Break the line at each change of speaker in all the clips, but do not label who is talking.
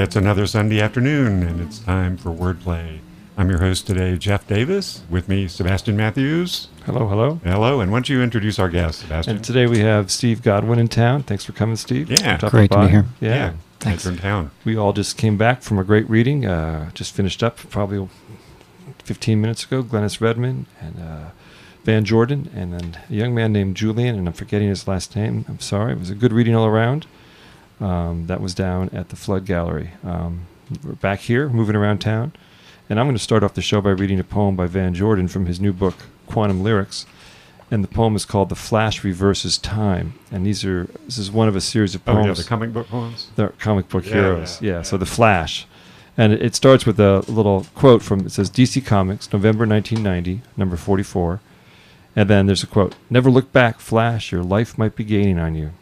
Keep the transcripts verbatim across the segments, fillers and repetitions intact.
It's another Sunday afternoon, and it's time for Wordplay. I'm your host today, Jeff Davis. With me, Sebastian Matthews.
Hello, hello.
Hello, and why don't you introduce our guest, Sebastian?
And today we have Steve Godwin in town. Thanks for coming, Steve.
Yeah.
Great to be here.
Yeah.
yeah.
Thanks.
Thanks for in town.
We all just came back from a great reading. Uh, just finished up probably fifteen minutes ago. Glennis Redman and uh, Van Jordan, and then a young man named Julian, and I'm forgetting his last name. I'm sorry. It was a good reading all around. Um, that was down at the Flood Gallery. Um, we're back here, moving around town. And I'm going to start off the show by reading a poem by Van Jordan from his new book, Quantum Lyrics. And the poem is called The Flash Reverses Time. And these are this is one of a series of poems.
Oh, yeah, the comic book poems?
They're comic book
Yeah,
heroes.
yeah,
Yeah,
yeah.
so The Flash. And it, it starts with a little quote from, it says, D C Comics, November nineteen ninety, number forty-four. And then there's a quote, "Never look back, Flash, your life might be gaining on you.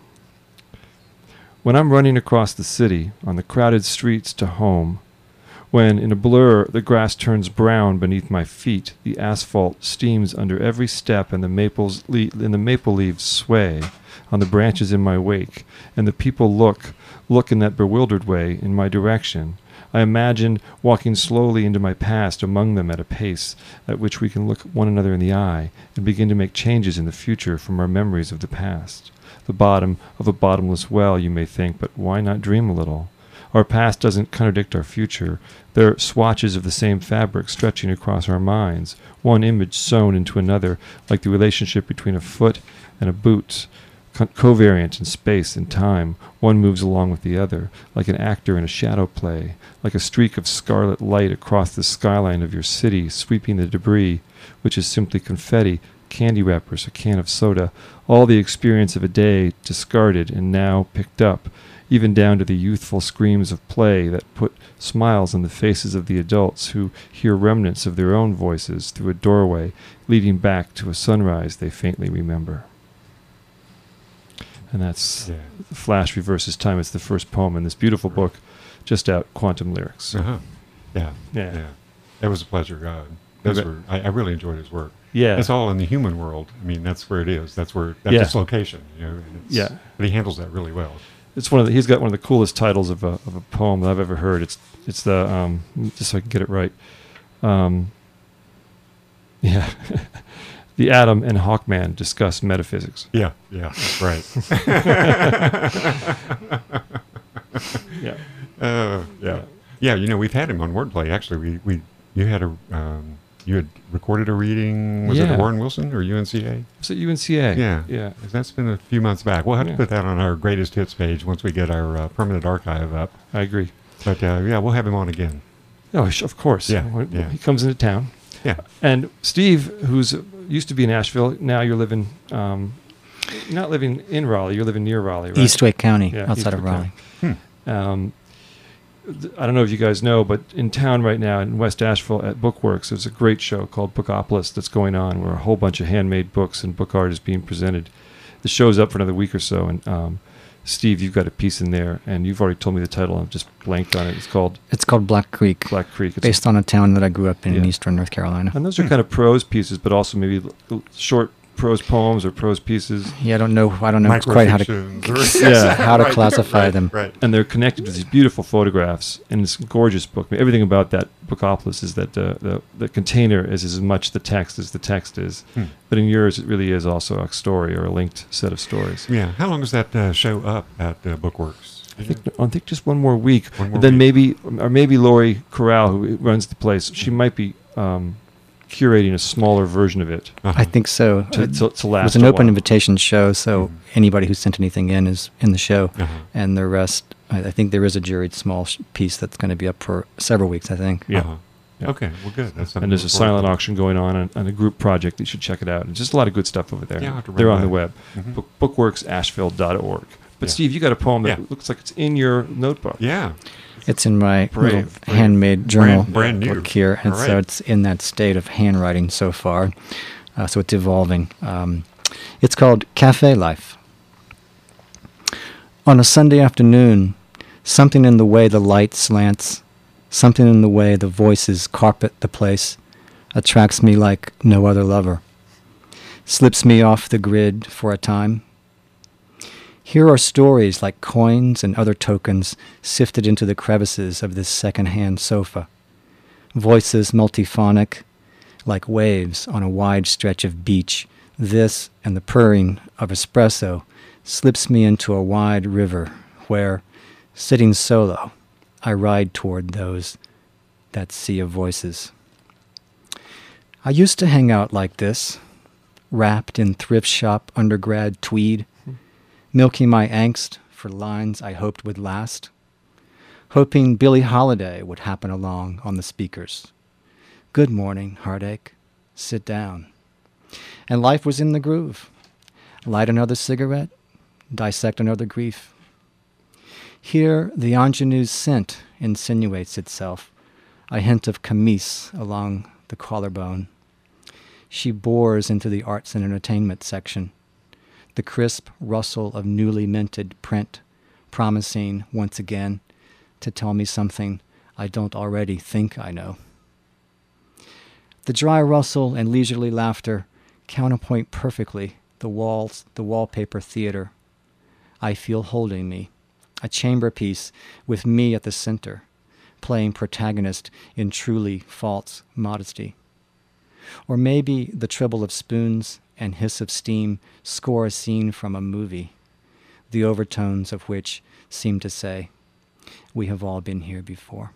When I'm running across the city, on the crowded streets to home, when in a blur the grass turns brown beneath my feet, the asphalt steams under every step, and the maples le- and the maple leaves sway on the branches in my wake, and the people look, look in that bewildered way in my direction, I imagine walking slowly into my past among them at a pace at which we can look one another in the eye and begin to make changes in the future from our memories of the past. The bottom of a bottomless well, you may think, but why not dream a little? Our past doesn't contradict our future. They're swatches of the same fabric stretching across our minds, one image sewn into another, like the relationship between a foot and a boot, co- covariant in space and time. One moves along with the other, like an actor in a shadow play, like a streak of scarlet light across the skyline of your city, sweeping the debris, which is simply confetti, candy wrappers, a can of soda, all the experience of a day discarded and now picked up, even down to the youthful screams of play that put smiles on the faces of the adults who hear remnants of their own voices through a doorway leading back to a sunrise they faintly remember." And that's
Yeah.
The Flash Reverses Time. It's the first poem in this beautiful book, just out, Quantum Lyrics.
Uh-huh. Yeah.
Yeah.
Yeah. It was a pleasure. Uh, those
Okay.
were, I, I really enjoyed his work.
Yeah.
It's all in the human world. I mean, that's where it is. That's where, that's
Yeah.
its location. You know, and it's,
Yeah.
But he handles that really well.
It's one of the, he's got one of the coolest titles of a of a poem that I've ever heard. It's it's the um, just so I can get it right. Um, yeah, the Atom and Hawkman discuss metaphysics.
Yeah. Yeah. Right.
Yeah,
Uh, yeah, yeah. You know, we've had him on Wordplay. Actually, we, we you had a um, you had recorded a reading. Was
Yeah.
it Warren Wilson or U N C A?
was it U N C A?
Yeah,
yeah,
That's been a few months back. We'll have
Yeah.
to put that on our greatest hits page once we get our uh, permanent archive up.
I agree.
But uh, yeah, we'll have him on again.
Oh, sh- of course.
Yeah,
When-
yeah.
He comes into town.
Yeah,
And Steve, who's used to be in Asheville, now you're living, um, not living in Raleigh. You're living near Raleigh, right?
East Wake County,
Yeah,
outside of
East Wake
Raleigh.
Hmm.
Um, th- I don't know if you guys know, but in town right now in West Asheville at Bookworks, there's a great show called Bookopolis that's going on, where a whole bunch of handmade books and book art is being presented. The show's up for another week or so, and um, Steve, you've got a piece in there, and you've already told me the title. I've just blanked on it. It's called
It's called Black Creek,
Black Creek. It's
based on a town that I grew up in in
Yeah.
eastern North Carolina.
and those are kind of prose pieces, but also maybe l- l- short prose poems or prose pieces.
Yeah, I don't know. I don't know quite how to
Microfictions or-
Yeah,
how to
Right,
classify
right,
them.
Right.
And they're connected with these beautiful photographs, and it's a gorgeous book. I mean, everything about that Bookopolis is that the, the, the container is as much the text as the text is.
Hmm.
But in yours, it really is also a story or a linked set of stories.
Yeah. How long is that uh, show up at uh, Bookworks?
I think, I think just one more week.
One more
and then
week.
maybe, or maybe Lori Corral, who runs the place, she might be um, curating a smaller version of it
Uh-huh.
I think so.
to,
Uh,
to, to last
it was an
a
open
while.
invitation show, so
Mhm.
anybody who sent anything in is in the show,
Uh-huh.
and the rest. I, I think there is a juried small sh- piece that's going to be up for several weeks. I think.
Yeah.
Uh-huh.
Yeah.
Okay. Well, good. That's something
And there's
to
a
look forward
silent
to.
auction going on and, and a group project. You should check it out. It's just a lot of good stuff over there.
Yeah, I'll have to
They're
run
on the
by.
web.
Mhm.
Book, bookworks asheville dot org. But
Yeah.
Steve, you got a poem that
Yeah.
looks like it's in your notebook.
Yeah.
It's in my
Brave,
little
brave.
handmade journal
Brand- brand new.
book here, and
All
so
right.
it's in that state of handwriting so far. Uh, so it's evolving. Um, it's called Cafe Life. On a Sunday afternoon, something in the way the light slants, something in the way the voices carpet the place, attracts me like no other lover, slips me off the grid for a time. Here are stories like coins and other tokens sifted into the crevices of this second-hand sofa. Voices multiphonic, like waves on a wide stretch of beach. This and the purring of espresso slips me into a wide river where, sitting solo, I ride toward those, that sea of voices. I used to hang out like this, wrapped in thrift shop undergrad tweed, milking my angst for lines I hoped would last, hoping Billie Holiday would happen along on the speakers. Good morning, heartache. Sit down. And life was in the groove. Light another cigarette, dissect another grief. Here the ingenue's scent insinuates itself, a hint of camise along the collarbone. She bores into the arts and entertainment section, the crisp rustle of newly minted print, promising once again to tell me something I don't already think I know. The dry rustle and leisurely laughter counterpoint perfectly the walls, the wallpaper theater. I feel holding me, a chamber piece with me at the center, playing protagonist in truly false modesty. Or maybe the treble of spoons and hiss of steam score a scene from a movie, the overtones of which seem to say, we have all been here before.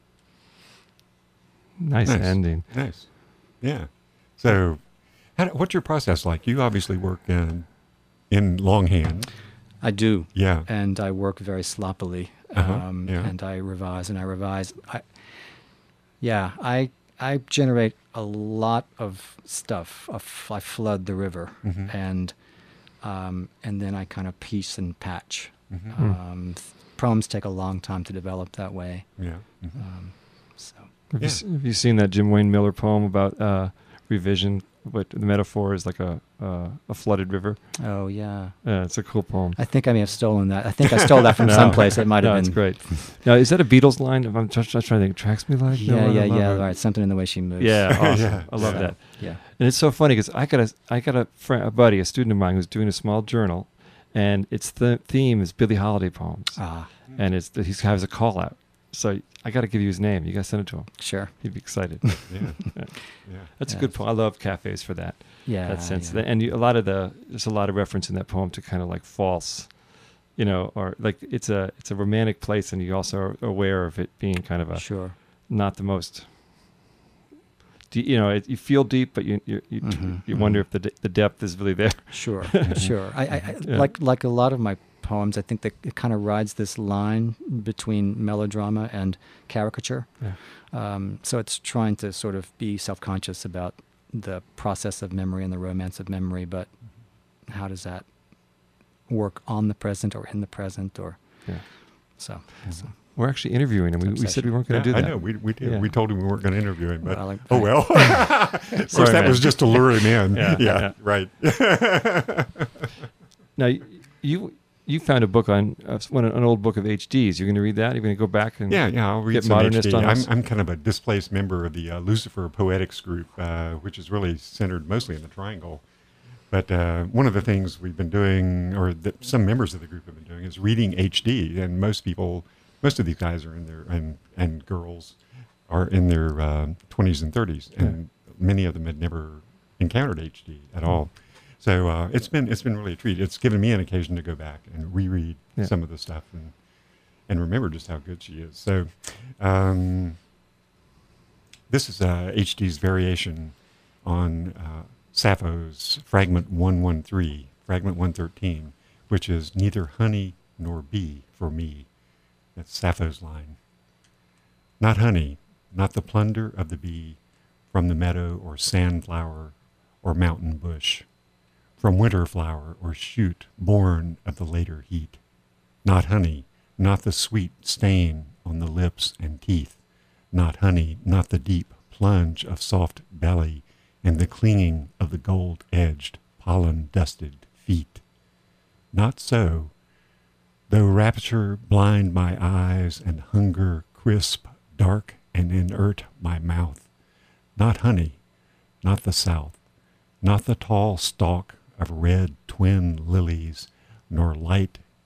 Nice,
Nice.
ending.
Nice. Yeah. So, how, what's your process like? You obviously work in, in longhand.
I do.
Yeah.
And I work very sloppily.
Uh-huh,
Um,
yeah.
And I revise and I revise. I, yeah, I I generate a lot of stuff. I f- I flood the river,
Mhm.
and um, and then I kind of piece and patch.
Mhm.
Um, th- poems take a long time to develop that way.
Yeah. Mhm.
Um, so
Have,
Yeah.
you, s- have you seen that Jim Wayne Miller poem about uh, revision? What the metaphor is like a uh, a flooded river.
oh yeah,
Yeah, it's a cool poem.
I think I may have stolen that. I think I stole that from
No.
someplace. It might have
No,
been.
it's great. Now, is that a Beatles line? If I'm just, just trying to think, tracks me like no
Yeah,
one
yeah,
above
yeah.
her.
All right, something in the way she moves.
Yeah, awesome.
Yeah,
I love
yeah.
that.
yeah.
And it's so funny because I got a I got a friend, a buddy, a student of mine who's doing a small journal, and its the theme is Billie Holiday poems,
Ah,
and it's he has a call out. So I got to give you his name. You got to send it to him.
sure.
He'd be excited.
Yeah.
Yeah.
Yeah.
That's a
Yeah.
good poem. I love cafes for that.
Yeah.
that sense.
yeah.
And you, a lot of the there's a lot of reference in that poem to kind of like false, you know, or like it's a it's a romantic place, and you also are aware of it being kind of a
Sure.
not the most. de- You know, it, you feel deep, but you you you,
Mhm,
you wonder
mhm.
if the de- the depth is really there.
Sure, sure. I, I, I
Yeah.
like like a lot of my poems. I think that it kind of rides this line between melodrama and caricature.
Yeah.
Um, so it's trying to sort of be self-conscious about the process of memory and the romance of memory, but how does that work on the present or in the present, or
Yeah.
so. so
We're actually interviewing him. We, we said
Obsession.
we weren't going to
Yeah,
do
I
that.
know. We we did.
Yeah.
We told him we weren't going to interview him, but
Well, I-
oh well. of course,
Sorry,
that
man.
was just to lure him in.
Yeah,
Yeah.
yeah.
Right.
Now y- you you found a book on uh, one an old book of H Ds. You're going to read that. You're going to go back and
Yeah, yeah. I'll read
Get
some
modernist
H D.
on
I'm
us.
I'm kind of a displaced member of the uh, Lucifer Poetics group, uh, which is really centered mostly in the Triangle. But uh, one of the things we've been doing, or that some members of the group have been doing, is reading H D. And most people, most of these guys are in their and and girls are in their uh, twenties and thirties, and many of them had never encountered H D at all. So uh, it's been it's been really a treat. It's given me an occasion to go back and reread
Yeah.
some of the stuff and and remember just how good she is. So um, this is uh, H D's variation on uh, Sappho's Fragment one one three, Fragment one thirteen, which is neither honey nor bee for me. That's Sappho's line. Not honey, not the plunder of the bee from the meadow or sandflower or mountain bush, from winter flower or shoot born of the later heat. Not honey, not the sweet stain on the lips and teeth. Not honey, not the deep plunge of soft belly and the clinging of the gold-edged, pollen-dusted feet. Not so, though rapture blind my eyes and hunger crisp, dark, and inert my mouth. Not honey, not the south, not the tall stalk of red twin lilies, nor light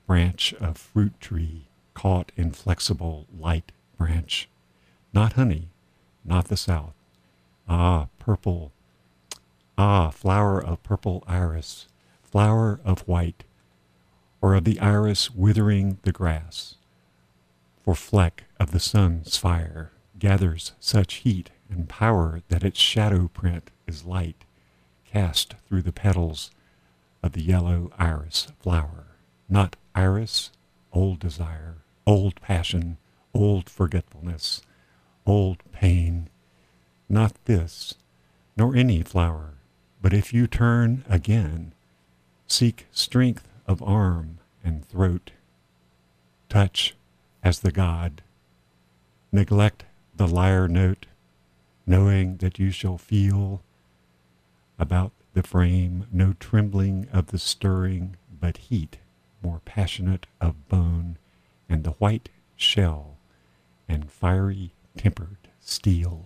branch of fruit tree caught in flexible light branch. Not honey, not the south. Ah, purple. Ah, flower of purple iris, flower of white, or of the iris withering the grass. For fleck of the sun's fire gathers such heat and power that its shadow print is light, cast through the petals of the yellow iris flower. Not iris, old desire, old passion, old forgetfulness, old pain. Not this, nor any flower, but if you turn again, seek strength of arm and throat, touch as the god, neglect the lyre note, knowing that you shall feel about the frame no trembling of the stirring, but heat more passionate of bone, and the white shell and fiery tempered steel.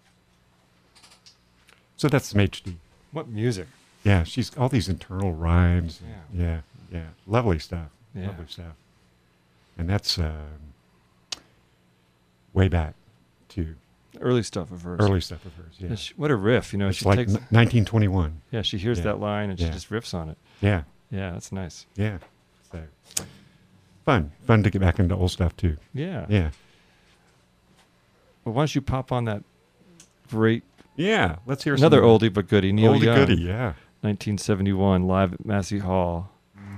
So that's some H D.
What music?
Yeah, she's all these internal rhymes.
Yeah.
Yeah, yeah. Lovely stuff.
Yeah.
Lovely stuff. And that's uh, way back to
Early stuff of hers.
early stuff of hers. Yeah.
And she- what a riff, you know.
It's
she
like
takes,
n- nineteen twenty-one.
yeah, she hears
yeah.
that line and
Yeah.
she just riffs on it.
Yeah,
Yeah, that's nice.
yeah. So fun, fun to get back into old stuff too.
Yeah.
Yeah,
Well, why don't you pop on that great,
yeah. Let's hear
another
some
oldie but goodie, Neil
oldie
Young,
goodie. Yeah.
nineteen seventy-one, live at Massey Hall.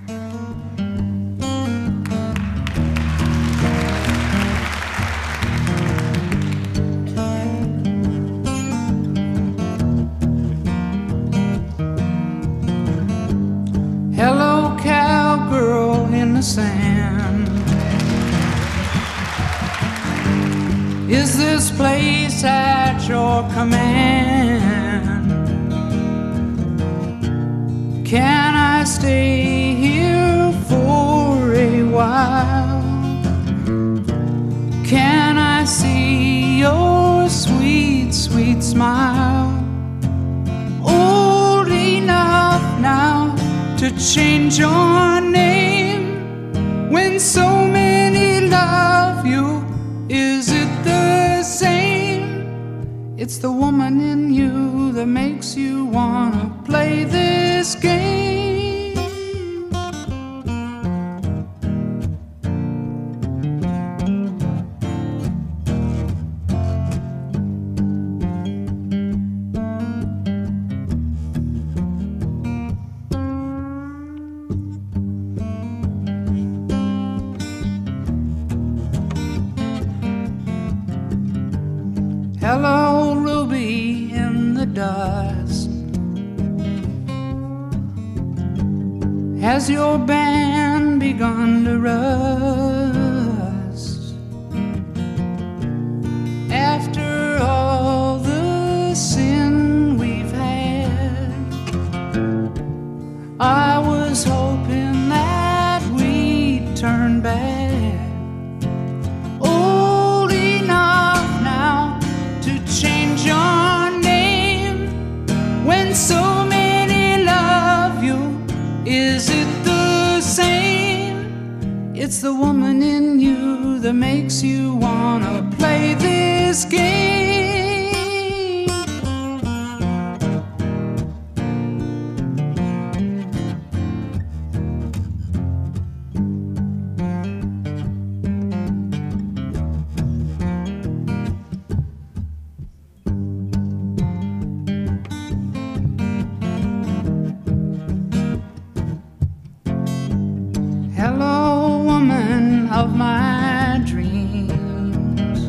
Hello, cowgirl in the sand. Is this place at your command? Can I stay here for a while? Can I see your sweet, sweet smile? Old enough now to change your name when so many love you. Is it the same? It's the woman in you that makes you wanna play this game. Hello, Ruby in the dust. Has your band begun to rust? After all the sin we've had, I was hoping that we'd turn back. Old enough now to change your name when so many love you. Is it the same? It's the woman in you that makes you wanna play this game. Hello, woman of my dreams.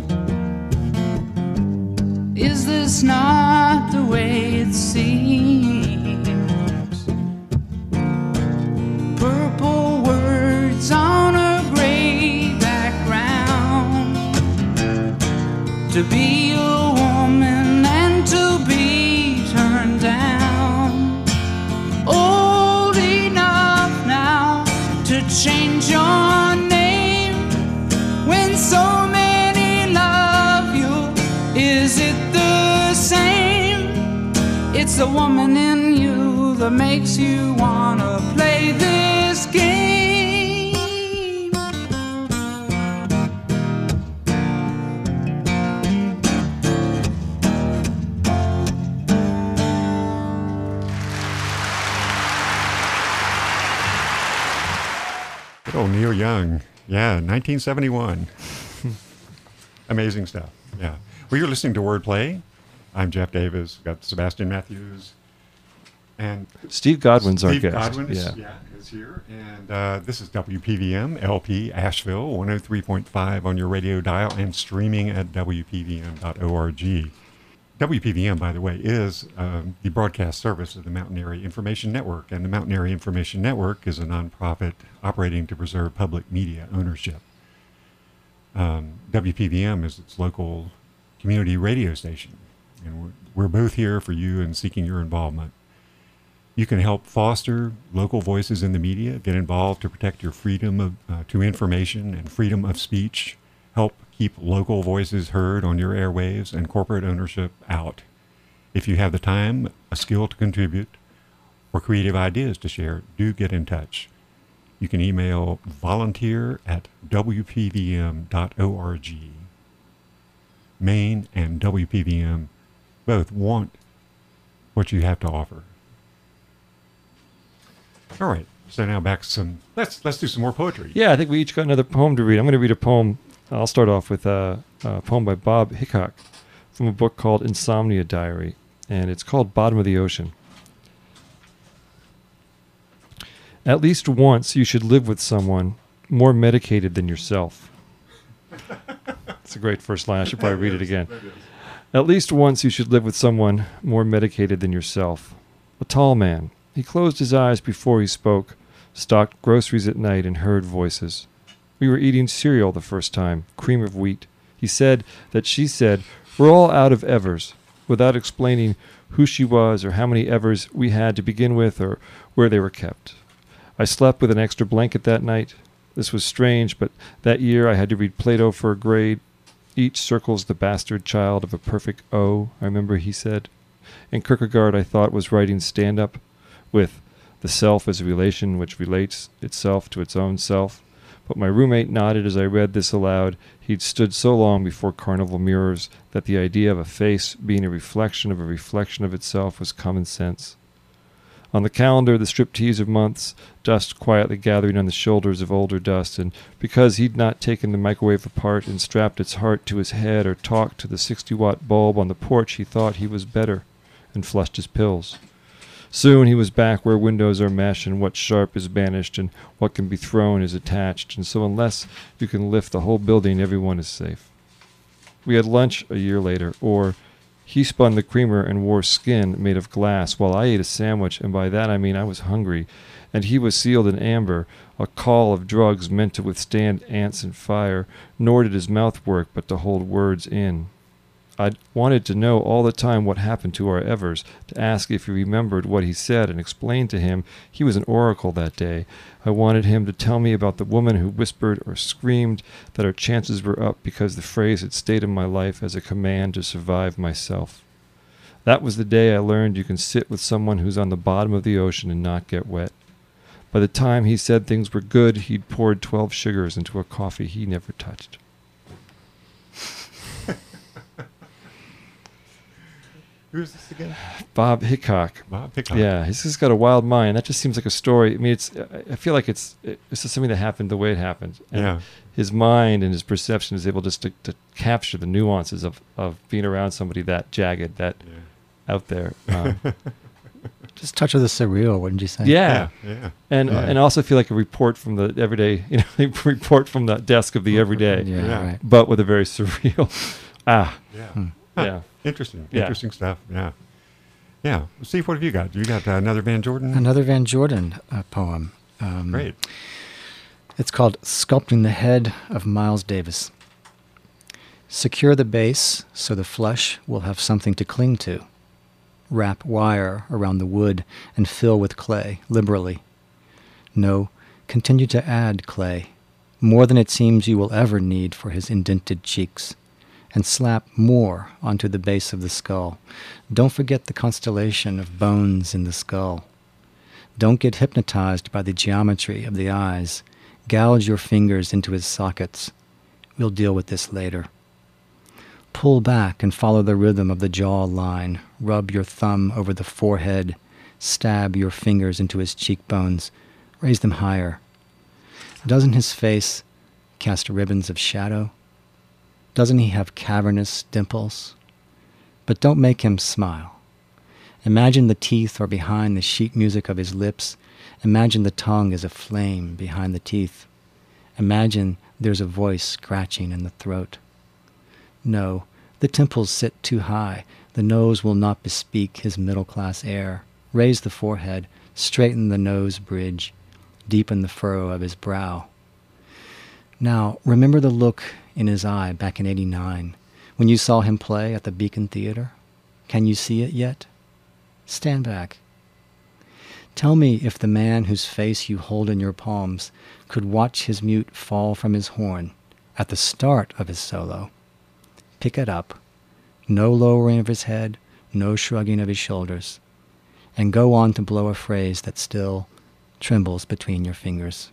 Is this not the way it seems? Purple words on a gray background. To be a woman and to be turned down. Old enough now to change your name when so many love you. Is it the same? It's the woman in you that makes you wanna play this game.
Oh, Neil Young. Yeah, nineteen seventy-one. Amazing stuff. Yeah. Well, you're listening to Wordplay. I'm Jeff Davis. We've got Sebastian Matthews. And
Steve Godwin's our
Steve
guest.
Godwin is,
yeah.
yeah, is here. And uh, this is W P V M, L P, Asheville, one oh three point five on your radio dial and streaming at W P V M dot org. W P V M, by the way, is um, the broadcast service of the Mountain Area Information Network, and the Mountain Area Information Network is a nonprofit operating to preserve public media ownership. Um, W P V M is its local community radio station, and we're, we're both here for you and seeking your involvement. You can help foster local voices in the media, get involved to protect your freedom of, uh, to information and freedom of speech, help keep local voices heard on your airwaves and corporate ownership out. If you have the time, a skill to contribute, or creative ideas to share, do get in touch. You can email volunteer at W P V M dot org. Maine and W P V M both want what you have to offer. All right, so now back to some, let's, let's do some more poetry.
Yeah, I think we each got another poem to read. I'm going to read a poem. I'll start off with a, a poem by Bob Hickok from a book called Insomnia Diary, and it's called Bottom of the Ocean. At least once you should live with someone more medicated than yourself. It's a great first line. I should probably read it again. At least once you should live with someone more medicated than yourself. A tall man. He closed his eyes before he spoke, stocked groceries at night, and heard voices. We were eating cereal the first time, cream of wheat. He said that she said, "We're all out of Evers," without explaining who she was or how many Evers we had to begin with or where they were kept. I slept with an extra blanket that night. This was strange, but that year I had to read Plato for a grade. Each circles the bastard child of a perfect O, I remember he said. And Kierkegaard, I thought, was writing stand-up with the self as a relation which relates itself to its own self. But my roommate nodded as I read this aloud. He'd stood so long before carnival mirrors that the idea of a face being a reflection of a reflection of itself was common sense. On the calendar, the striptease of months, dust quietly gathering on the shoulders of older dust, and because he'd not taken the microwave apart and strapped its heart to his head or talked to the sixty-watt bulb on the porch, he thought he was better, and flushed his pills. Soon he was back where windows are mesh and what's sharp is banished and what can be thrown is attached, and so unless you can lift the whole building, everyone is safe. We had lunch a year later, or he spun the creamer and wore skin made of glass, while I ate a sandwich, and by that I mean I was hungry, and he was sealed in amber, a caul of drugs meant to withstand ants and fire, nor did his mouth work but to hold words in. I wanted to know all the time what happened to our Evers, to ask if he remembered what he said and explain to him he was an oracle that day. I wanted him to tell me about the woman who whispered or screamed that our chances were up because the phrase had stayed in my life as a command to survive myself. That was the day I learned you can sit with someone who's on the bottom of the ocean and not get wet. By the time he said things were good, he'd poured twelve sugars into a coffee he never touched.
Who is this again?
Bob Hickok.
Bob Hickok.
Yeah, he's just got a wild mind. That just seems like a story. I mean, it's. I feel like it's. It's just something that happened the way it happened. And
Yeah.
his mind and his perception is able just to, to capture the nuances of, of being around somebody that jagged, that
Yeah.
out there. Um,
Just touch of the surreal, wouldn't you say?
yeah.
Yeah. yeah.
And
Yeah.
and also feel like a report from the everyday, you know, a report from the desk of the everyday,
Yeah,
Yeah.
right.
but with a very surreal. ah,
Yeah.
Hmm.
Huh.
yeah.
Interesting.
Yeah.
Interesting stuff. Yeah. Yeah. Steve, what have you got? You got uh, another Van Jordan?
Another Van Jordan uh, poem. Um,
Great.
It's called Sculpting the Head of Miles Davis. Secure the base so the flesh will have something to cling to. Wrap wire around the wood and fill with clay liberally. No, continue to add clay, more than it seems you will ever need for his indented cheeks, and slap more onto the base of the skull. Don't forget the constellation of bones in the skull. Don't get hypnotized by the geometry of the eyes. Gouge your fingers into his sockets. We'll deal with this later. Pull back and follow the rhythm of the jaw line. Rub your thumb over the forehead. Stab your fingers into his cheekbones. Raise them higher. Doesn't his face cast ribbons of shadow? Doesn't he have cavernous dimples? But don't make him smile. Imagine the teeth are behind the sheet music of his lips. Imagine the tongue is a flame behind the teeth. Imagine there's a voice scratching in the throat. No, the temples sit too high. The nose will not bespeak his middle-class air. Raise the forehead, straighten the nose bridge, deepen the furrow of his brow. Now, remember the look in his eye back in eighty-nine, when you saw him play at the Beacon Theater? Can you see it yet? Stand back. Tell me if the man whose face you hold in your palms could watch his mute fall from his horn at the start of his solo. Pick it up, no lowering of his head, no shrugging of his shoulders, and go on to blow a phrase that still trembles between your fingers.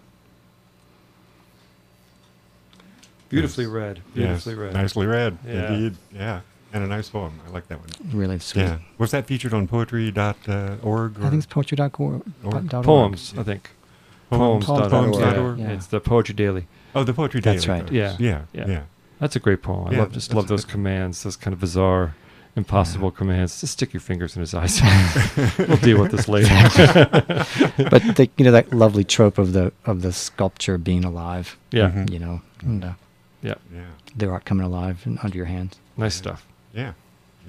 Beautifully
Yes.
read.
Yes,
Beautifully read.
nicely read.
Yeah.
Indeed. Yeah. And a nice poem. I like that one.
Really sweet.
Yeah. Was that featured on poetry dot org?
I think it's poetry dot org.
Or-
Poems, I think.
Poems.
Poems.
Poems.
Yeah,
Poems.org.
Yeah.
It's the Poetry Daily.
Oh, the Poetry Daily.
That's right.
Yeah.
Yeah.
Yeah.
Yeah.
That's a great poem. I
Yeah,
love just
that's
love
a
those
good-
commands, those kind of bizarre, impossible commands. Just stick your fingers in his eyes. We'll deal with this later.
But the, you know that lovely trope of the of the sculpture being alive.
Yeah.
Mhm.
You know, and, uh,
Yeah.
Yeah.
their art coming alive and under your hands.
Nice stuff.
Yeah. Yeah.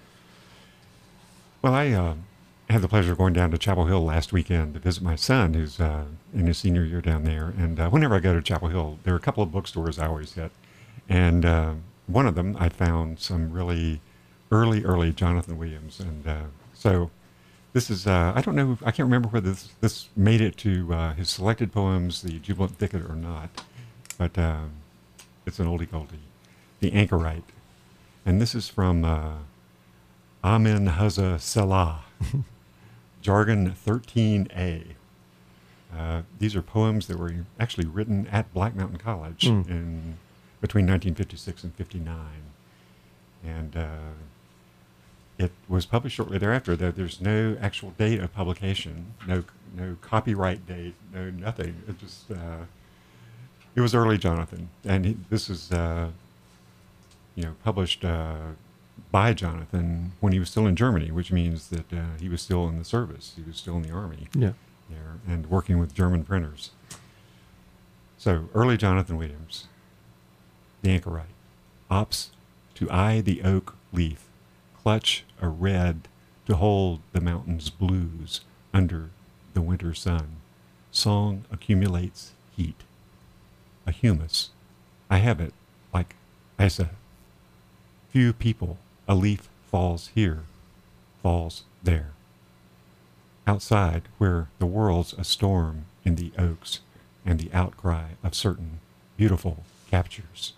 Well, I uh, had the pleasure of going down to Chapel Hill last weekend to visit my son, who's uh, in his senior year down there. And uh, whenever I go to Chapel Hill, there are a couple of bookstores I always hit. And uh, one of them, I found some really early, early Jonathan Williams. And uh, so this is, uh, I don't know, I can't remember whether this, this made it to uh, his selected poems, The Jubilant Thicket, or not. But um, it's an oldie goldie, The Anchorite. And this is from uh, Amin Huzza Salah, Jargon thirteen A. Uh, these are poems that were actually written at Black Mountain College
Mm.
in between nineteen fifty-six and fifty-nine. And uh, it was published shortly thereafter. There, there's no actual date of publication, no no copyright date, no nothing. It just uh, it was early Jonathan, and he, this is uh, you know published uh, by Jonathan when he was still in Germany, which means that uh, he was still in the service. He was still in the army
Yeah.
there and working with German printers. So early Jonathan Williams, The Anchorite, ops to eye the oak leaf, clutch a red to hold the mountain's blues under the winter sun. Song accumulates heat, a humus. I have it like Isa. Few people, a leaf falls here, falls there. Outside, where the world's a storm in the oaks and the outcry of certain beautiful captures.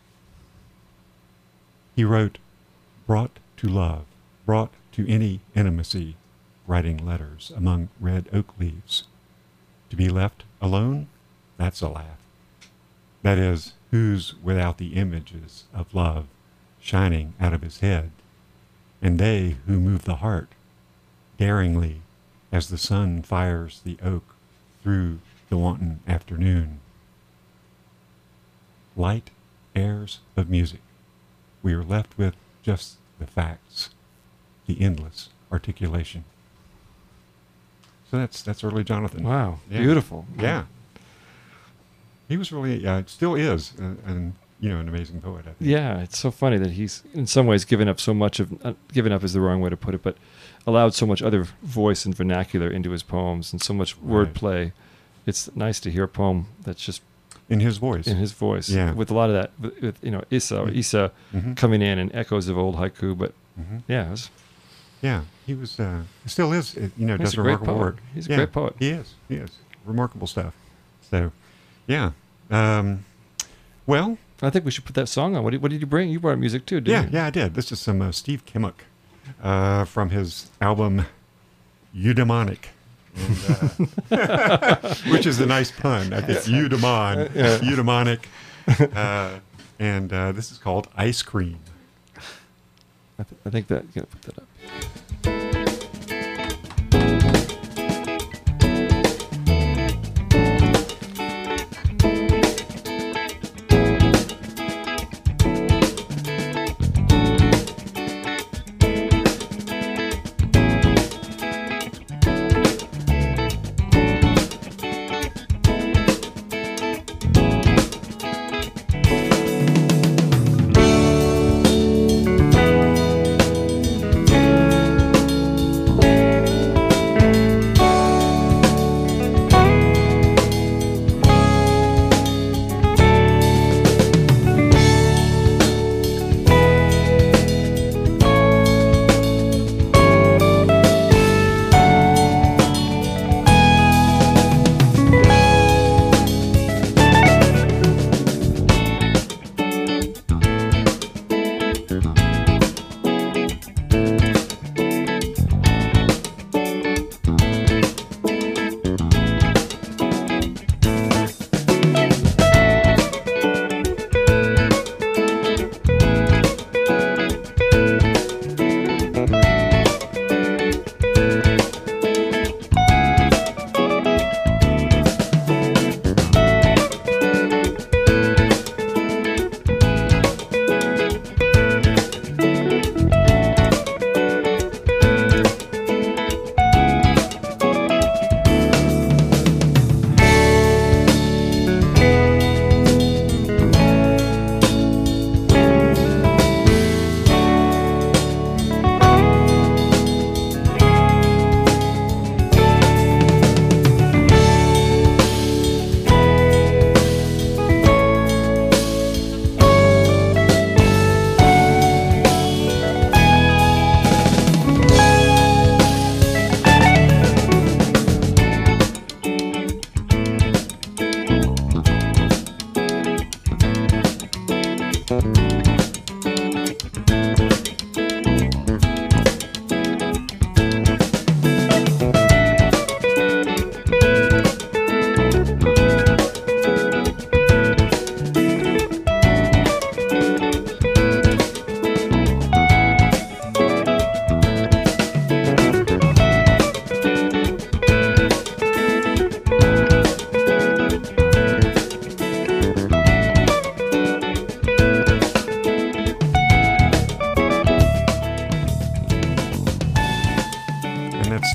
He wrote, brought to love, brought to any intimacy, writing letters among red oak leaves. To be left alone? That's a laugh. That is, who's without the images of love shining out of his head, and they who move the heart, daringly, as the sun fires the oak through the wanton afternoon. Light airs of music. We are left with just the facts, the endless articulation. So that's that's early Jonathan.
Wow.
Yeah.
Beautiful.
Yeah. He was really, uh, still is, uh, and you know, an amazing poet. I think.
Yeah, it's so funny that he's in some ways given up so much of uh, given up is the wrong way to put it, but allowed so much other voice and vernacular into his poems and so much
Right.
wordplay. It's nice to hear a poem that's just
In his voice.
in his voice,
Yeah.
with a lot of that, with, with you know, Issa or
Mm.
Issa
Mhm.
coming in and echoes of old haiku. But
Mhm.
yeah, it was,
Yeah, he was, uh, still is, uh, you know,
He's
does
a great
remarkable
poet.
work.
He's a
Yeah,
great poet.
He is, he is. Remarkable stuff. So, yeah. Um, well,
I think we should put that song on. What did, what did you bring? You brought music too, didn't
yeah,
you?
yeah, I did. This is some uh, Steve Kimmock uh, from his album Eudaimonic. And, uh, which is a nice pun. I think Eudaimon,
Yeah.
Eudaimonic. Uh, and uh, this is called Ice Cream.
I, th- I think that, yeah, put that up.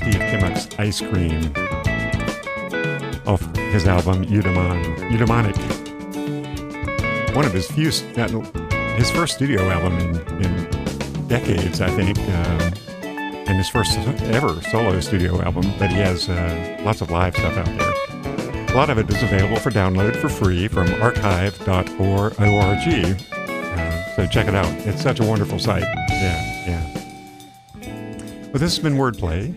Steve Kimmock's Ice Cream off his album Eudaimon, Eudaimonic. One of his few, his first studio album in, in decades, I think, um, and his first ever solo studio album, but he has uh, lots of live stuff out there. A lot of it is available for download for free from archive dot org. Uh, so check it out. It's such a wonderful site. Yeah, yeah. Well, this has been Wordplay.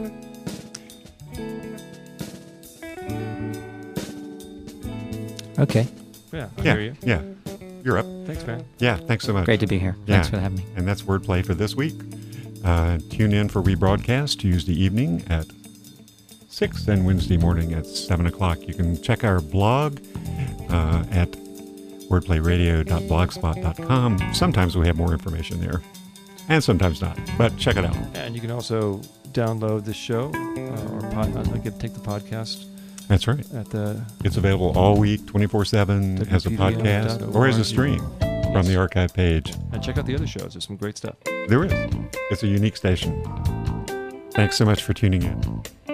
Okay.
Yeah, I
Yeah,
hear you.
yeah. You're up.
Thanks, man.
Yeah, thanks so much.
Great to be here.
Yeah.
Thanks for having me.
And that's Wordplay for this week. Uh, tune in for rebroadcast Tuesday evening at six and Wednesday morning at seven o'clock. You can check our blog uh, at wordplay radio dot blogspot dot com. Sometimes we have more information there, and sometimes not, but check it out.
And you can also download the show uh, or pod, uh, get, take the podcast
That's right.
at the
It's available all week, twenty-four seven, as a
W P D M
podcast
dot
or as a
org.
stream from the archive page.
and check out the other shows. There's some great stuff.
There is. It's a unique station. Thanks so much for tuning in.